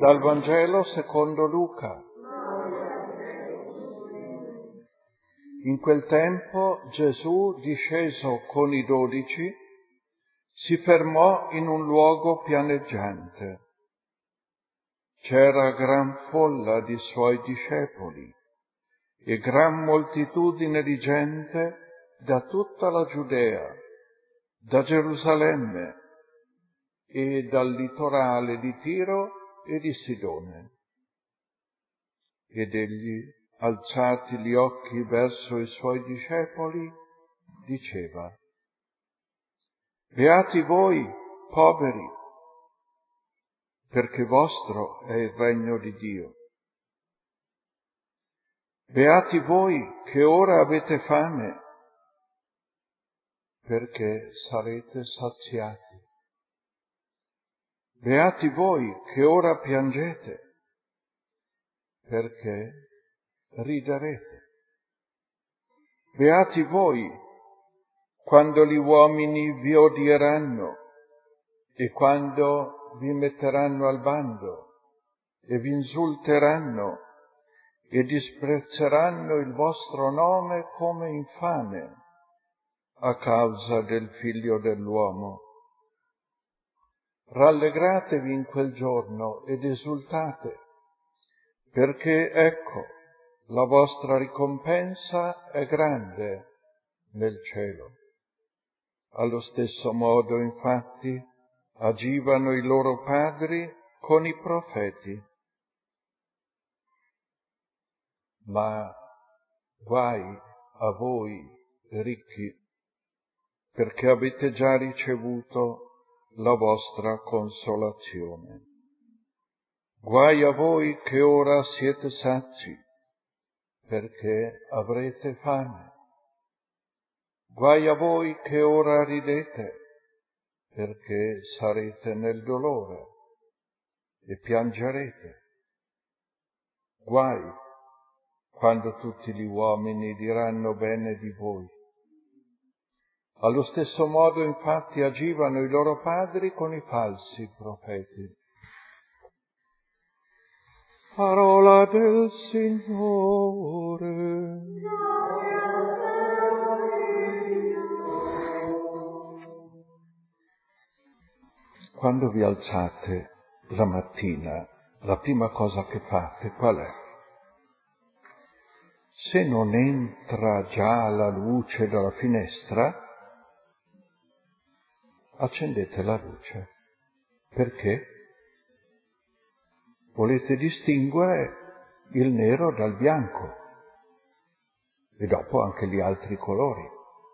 Dal Vangelo secondo Luca. In quel tempo Gesù, disceso con i 12, si fermò in un luogo pianeggiante. C'era gran folla di suoi discepoli e gran moltitudine di gente da tutta la Giudea, da Gerusalemme e dal litorale di Tiro e di Sidone. Ed egli, alzati gli occhi verso i suoi discepoli, diceva: Beati voi, poveri, perché vostro è il regno di Dio. Beati voi che ora avete fame, perché sarete saziati. Beati voi che ora piangete, perché riderete. Beati voi quando gli uomini vi odieranno e quando vi metteranno al bando e vi insulteranno e disprezzeranno il vostro nome come infame a causa del Figlio dell'uomo. Rallegratevi in quel giorno ed esultate, perché ecco, la vostra ricompensa è grande nel cielo. Allo stesso modo, infatti, agivano i loro padri con i profeti. Ma guai a voi, ricchi, perché avete già ricevuto la vostra consolazione. Guai a voi che ora siete sazi, perché avrete fame. Guai a voi che ora ridete, perché sarete nel dolore e piangerete. Guai quando tutti gli uomini diranno bene di voi. Allo stesso modo, infatti, agivano i loro padri con i falsi profeti. Parola del Signore. Quando vi alzate la mattina, la prima cosa che fate qual è? Se non entra già la luce dalla finestra, accendete la luce. Perché? Volete distinguere il nero dal bianco e dopo anche gli altri colori.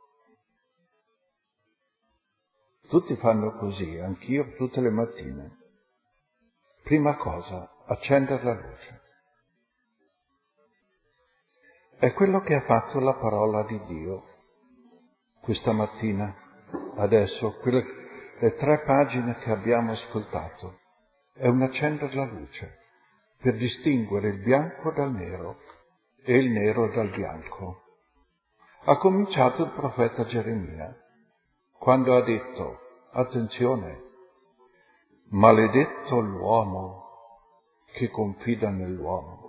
Tutti fanno così, anch'io tutte le mattine. Prima cosa, accendere la luce. È quello che ha fatto la parola di Dio questa mattina, adesso, le 3 pagine che abbiamo ascoltato. È un accendere la luce per distinguere il bianco dal nero e il nero dal bianco. Ha cominciato il profeta Geremia quando ha detto: attenzione, maledetto l'uomo che confida nell'uomo.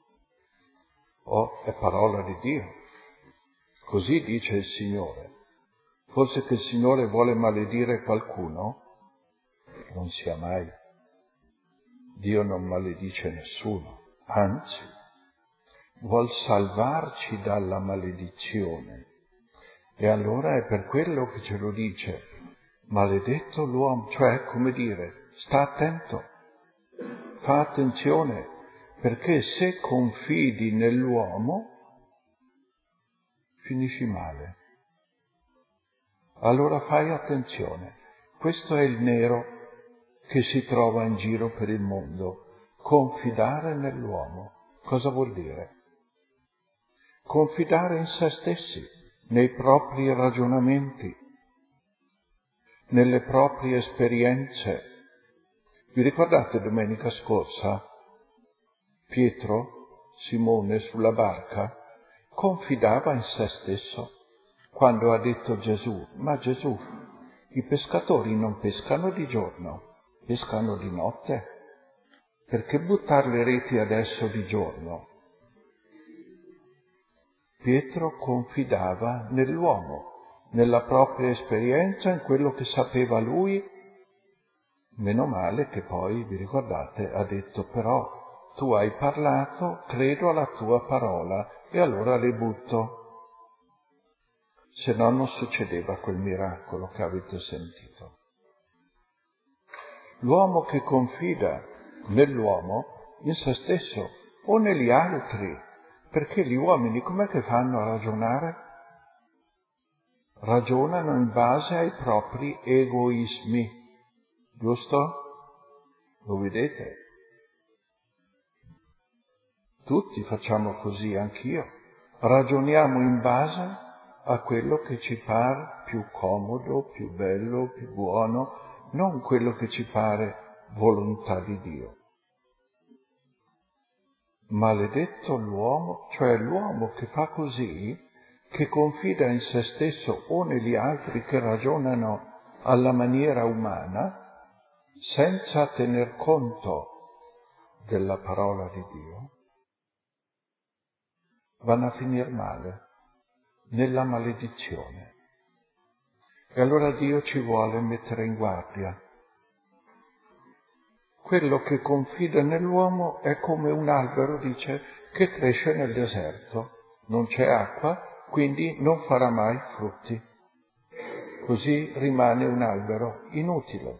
È parola di Dio. Così dice il Signore. Forse che il Signore vuole maledire qualcuno? Non sia mai. Dio non maledice nessuno, anzi, vuol salvarci dalla maledizione. E allora è per quello che ce lo dice: maledetto l'uomo, cioè, come dire, sta attento, fa attenzione, perché se confidi nell'uomo, finisci male. Allora fai attenzione. Questo è il nero che si trova in giro per il mondo. Confidare nell'uomo. Cosa vuol dire? Confidare in se stessi, nei propri ragionamenti, nelle proprie esperienze. Vi ricordate domenica scorsa? Pietro, Simone sulla barca, confidava in se stesso quando ha detto a Gesù: ma Gesù, i pescatori non pescano di giorno, pescano di notte. Perché buttare le reti adesso di giorno? Pietro confidava nell'uomo, nella propria esperienza, in quello che sapeva lui. Meno male che poi, vi ricordate, ha detto: però tu hai parlato, credo alla tua parola, e allora le butto. Se no non succedeva quel miracolo che avete sentito. L'uomo che confida nell'uomo, in se stesso o negli altri, perché gli uomini com'è che fanno a ragionare? Ragionano in base ai propri egoismi, giusto? Lo vedete? Tutti facciamo così, anch'io. Ragioniamo in base a quello che ci pare più comodo, più bello, più buono, non quello che ci pare volontà di Dio. Maledetto l'uomo, cioè l'uomo che fa così, che confida in se stesso o negli altri che ragionano alla maniera umana, senza tener conto della parola di Dio, vanno a finire male, nella maledizione. E allora Dio ci vuole mettere in guardia. Quello che confida nell'uomo è come un albero, dice, che cresce nel deserto. Non c'è acqua, quindi non farà mai frutti. Così rimane un albero inutile.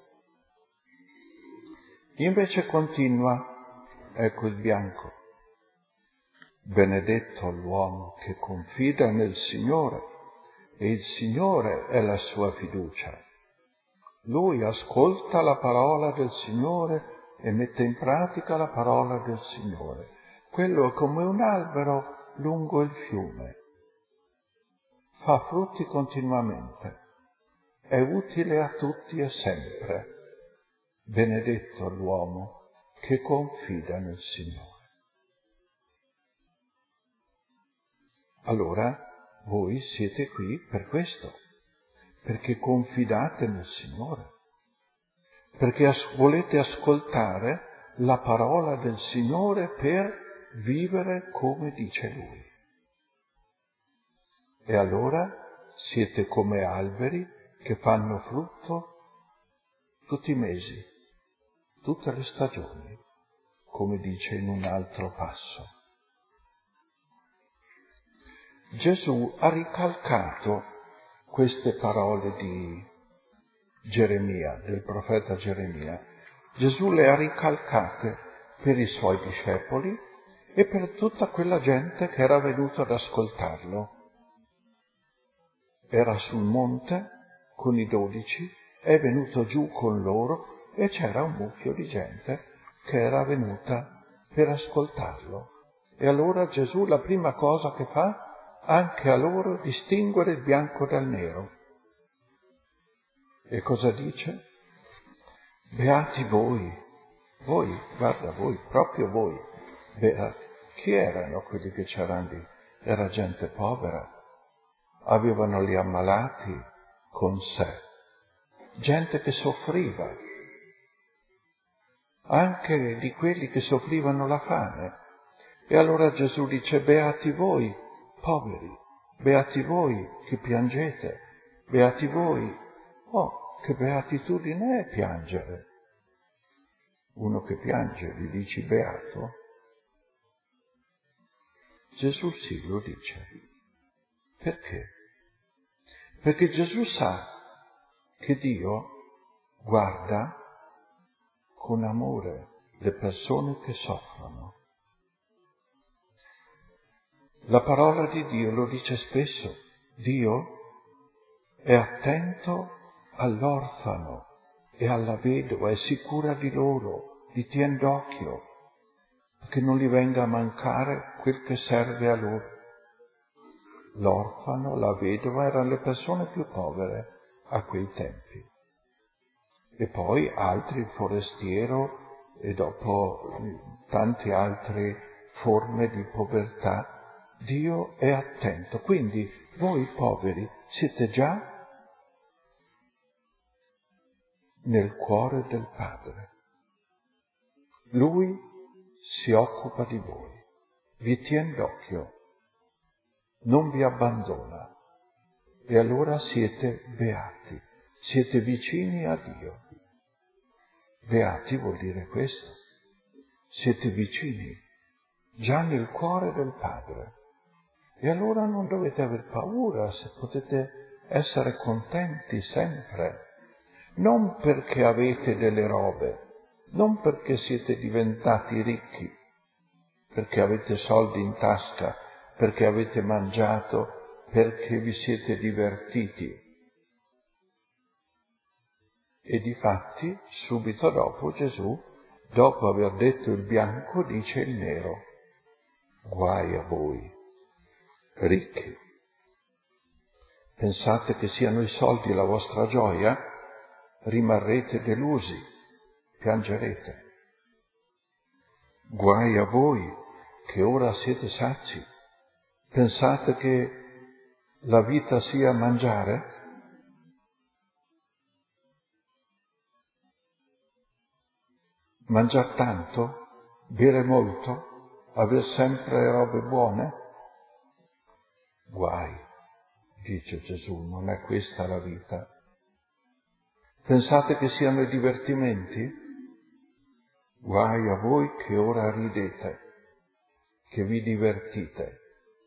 Invece continua, ecco il bianco. Benedetto l'uomo che confida nel Signore, e il Signore è la sua fiducia. Lui ascolta la parola del Signore e mette in pratica la parola del Signore. Quello è come un albero lungo il fiume. Fa frutti continuamente. È utile a tutti e sempre. Benedetto l'uomo che confida nel Signore. Allora, voi siete qui per questo, perché confidate nel Signore, perché volete ascoltare la parola del Signore per vivere come dice Lui. E allora siete come alberi che fanno frutto tutti i mesi, tutte le stagioni, come dice in un altro passo. Gesù ha ricalcato queste parole di Geremia, del profeta Geremia. Gesù le ha ricalcate per i suoi discepoli e per tutta quella gente che era venuta ad ascoltarlo. Era sul monte con i 12, è venuto giù con loro e c'era un mucchio di gente che era venuta per ascoltarlo. E allora Gesù la prima cosa che fa, anche a loro, distinguere il bianco dal nero. E cosa dice? Beati voi, guarda voi, proprio voi. Beati. Chi erano quelli che c'erano lì? Era gente povera, avevano gli ammalati con sé, gente che soffriva, anche di quelli che soffrivano la fame. E allora Gesù dice: beati voi, poveri, beati voi che piangete, beati voi. Oh, che beatitudine è piangere! Uno che piange, gli dici beato? Gesù sì, lo dice. Perché? Perché Gesù sa che Dio guarda con amore le persone che soffrono. La parola di Dio lo dice spesso: Dio è attento all'orfano e alla vedova e si cura di loro, li tiene d'occhio, perché non gli venga a mancare quel che serve a loro. L'orfano, la vedova erano le persone più povere a quei tempi. E poi altri, il forestiero, e dopo tante altre forme di povertà. Dio è attento. Quindi voi poveri siete già nel cuore del Padre. Lui si occupa di voi, vi tiene d'occhio, non vi abbandona. E allora siete beati, siete vicini a Dio. Beati vuol dire questo. Siete vicini, già nel cuore del Padre. E allora non dovete aver paura, se potete essere contenti sempre. Non perché avete delle robe, non perché siete diventati ricchi, perché avete soldi in tasca, perché avete mangiato, perché vi siete divertiti. E difatti, subito dopo Gesù, dopo aver detto il bianco, dice il nero. Guai a voi, ricchi. Pensate che siano i soldi la vostra gioia? Rimarrete delusi, piangerete. Guai a voi, che ora siete sazi. Pensate che la vita sia mangiare? Mangiar tanto? Bere molto? Aver sempre robe buone? Guai, dice Gesù, non è questa la vita. Pensate che siano i divertimenti? Guai a voi che ora ridete, che vi divertite.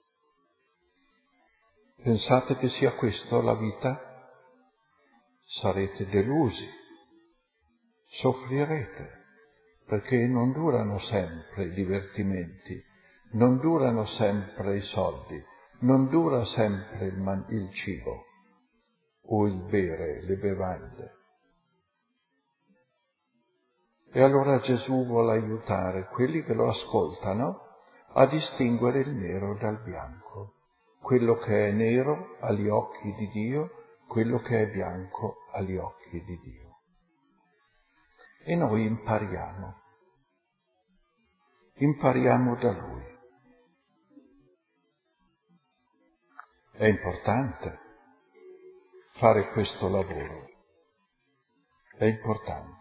Pensate che sia questo la vita? Sarete delusi, soffrirete, perché non durano sempre i divertimenti, non durano sempre i soldi, non dura sempre il cibo o il bere, le bevande. E allora Gesù vuole aiutare quelli che lo ascoltano a distinguere il nero dal bianco, quello che è nero agli occhi di Dio, quello che è bianco agli occhi di Dio. E noi impariamo da Lui. È importante fare questo lavoro, è importante.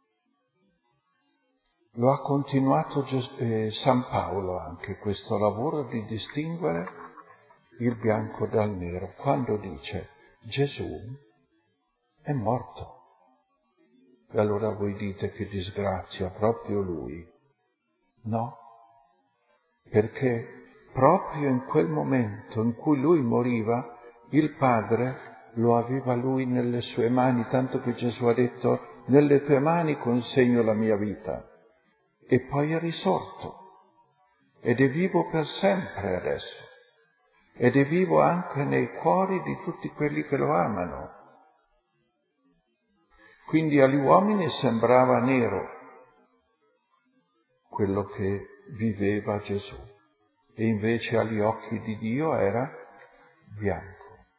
Lo ha continuato San Paolo anche questo lavoro di distinguere il bianco dal nero, quando dice Gesù è morto. E allora voi dite che disgrazia, proprio lui. No, perché proprio in quel momento in cui lui moriva, il Padre lo aveva lui nelle sue mani, tanto che Gesù ha detto, nelle tue mani consegno la mia vita. E poi è risorto, ed è vivo per sempre adesso, ed è vivo anche nei cuori di tutti quelli che lo amano. Quindi agli uomini sembrava nero quello che viveva Gesù, e invece agli occhi di Dio era bianco.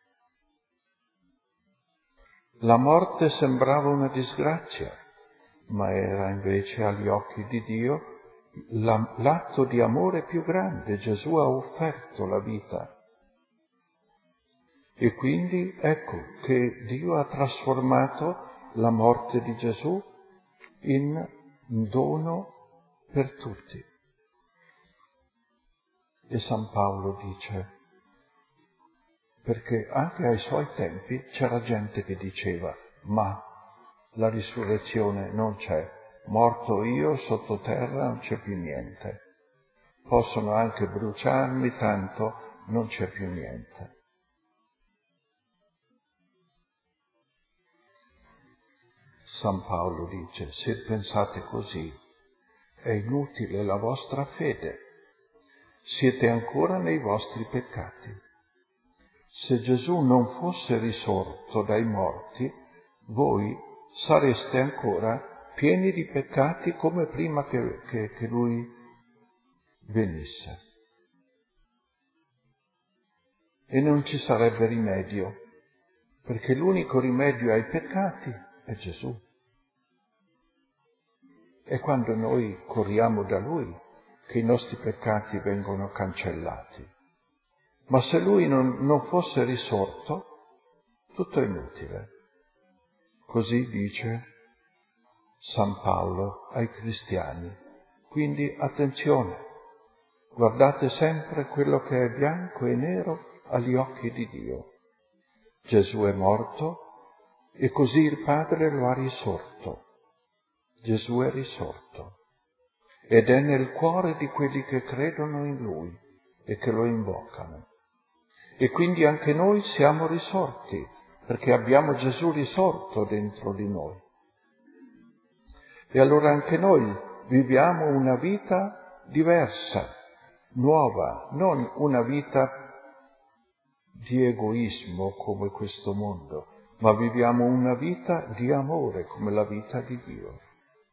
La morte sembrava una disgrazia, ma era invece agli occhi di Dio l'atto di amore più grande. Gesù ha offerto la vita. E quindi ecco che Dio ha trasformato la morte di Gesù in dono per tutti. E San Paolo dice, perché anche ai suoi tempi c'era gente che diceva, ma la risurrezione non c'è, morto io sottoterra non c'è più niente, possono anche bruciarmi, tanto non c'è più niente. San Paolo dice, se pensate così, è inutile la vostra fede, siete ancora nei vostri peccati. Se Gesù non fosse risorto dai morti, voi sareste ancora pieni di peccati come prima che Lui venisse. E non ci sarebbe rimedio, perché l'unico rimedio ai peccati è Gesù. È quando noi corriamo da Lui che i nostri peccati vengono cancellati. Ma se Lui non fosse risorto, tutto è inutile. Così dice San Paolo ai cristiani. Quindi attenzione, guardate sempre quello che è bianco e nero agli occhi di Dio. Gesù è morto e così il Padre lo ha risorto. Gesù è risorto ed è nel cuore di quelli che credono in Lui e che lo invocano. E quindi anche noi siamo risorti, perché abbiamo Gesù risorto dentro di noi. E allora anche noi viviamo una vita diversa, nuova, non una vita di egoismo come questo mondo, ma viviamo una vita di amore come la vita di Dio.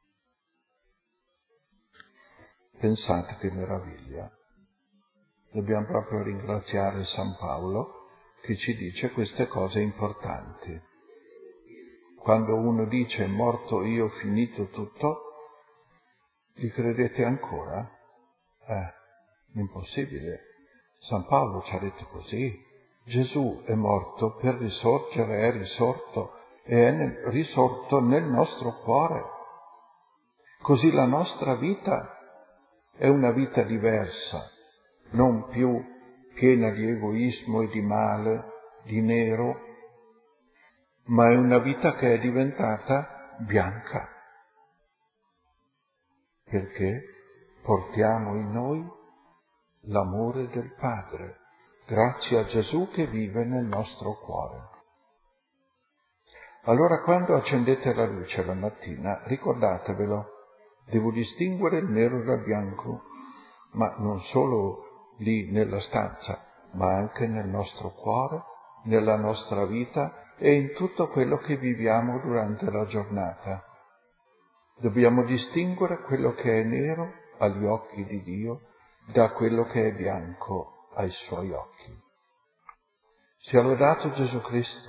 Pensate che meraviglia. Dobbiamo proprio ringraziare San Paolo che ci dice queste cose importanti. Quando uno dice è morto io, finito tutto, gli credete ancora? Impossibile. San Paolo ci ha detto così. Gesù è morto per risorgere, è risorto e è risorto nel nostro cuore. Così la nostra vita è una vita diversa, non più piena di egoismo e di male, di nero, ma è una vita che è diventata bianca, perché portiamo in noi l'amore del Padre, grazie a Gesù che vive nel nostro cuore. Allora quando accendete la luce la mattina, ricordatevelo, devo distinguere il nero dal bianco, ma non solo lì nella stanza, ma anche nel nostro cuore, nella nostra vita e in tutto quello che viviamo durante la giornata. Dobbiamo distinguere quello che è nero agli occhi di Dio da quello che è bianco ai suoi occhi. Sia lodato Gesù Cristo.